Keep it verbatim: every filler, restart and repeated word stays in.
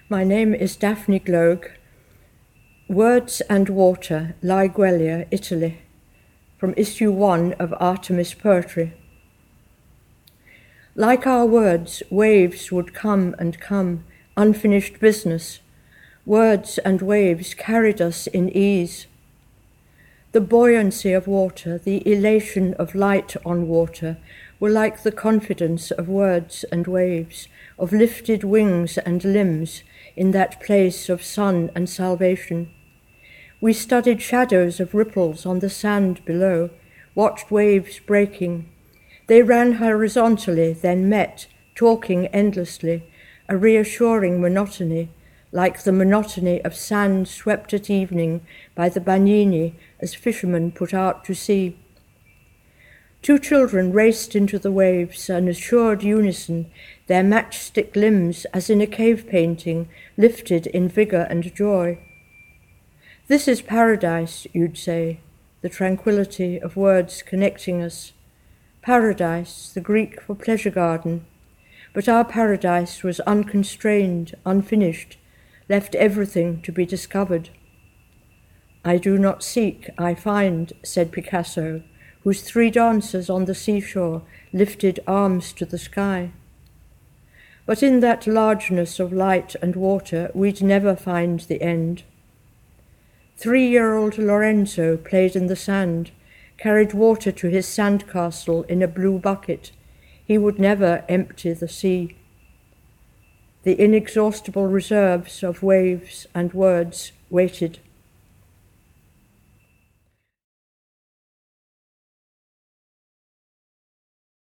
My name is Daphne Gloag. Words and Water, La Guelia, Italy, from issue one of Artemis Poetry. Like our words, waves would come and come, unfinished business. Words and waves carried us in ease. The buoyancy of water, the elation of light on water, were like the confidence of words and waves, of lifted wings and limbs in that place of sun and salvation. We studied shadows of ripples on the sand below, watched waves breaking. They ran horizontally, then met, talking endlessly, a reassuring monotony, like the monotony of sand swept at evening by the bagnini as fishermen put out to sea. Two children raced into the waves, an assured unison, their matchstick limbs, as in a cave painting, lifted in vigor and joy. This is paradise, you'd say, the tranquility of words connecting us. Paradise, the Greek for pleasure garden. But our paradise was unconstrained, unfinished, left everything to be discovered. I do not seek, I find, said Picasso, whose three dancers on the seashore lifted arms to the sky. But in that largeness of light and water, we'd never find the end. Three-year-old Lorenzo played in the sand, carried water to his sandcastle in a blue bucket. He would never empty the sea. The inexhaustible reserves of waves and words waited.